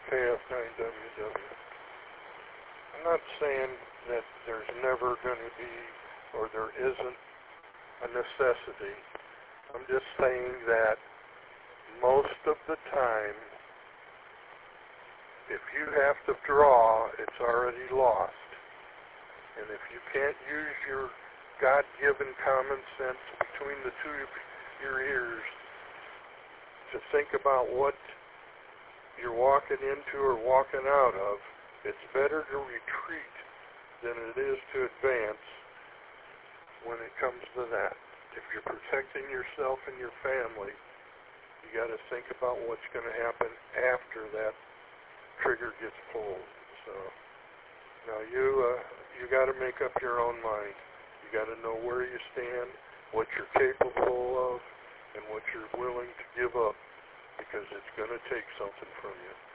KF9WW. I'm not saying that there's never going to be, or there isn't, a necessity. I'm just saying that most of the time, if you have to draw, it's already lost. And if you can't use your God-given common sense between the two of your ears to think about what you're walking into or walking out of, it's better to retreat than it is to advance when it comes to that. If you're protecting yourself and your family, you got to think about what's going to happen after that trigger gets pulled. So now you got to make up your own mind. You got to know where you stand, what you're capable of, and what you're willing to give up, because it's going to take something from you.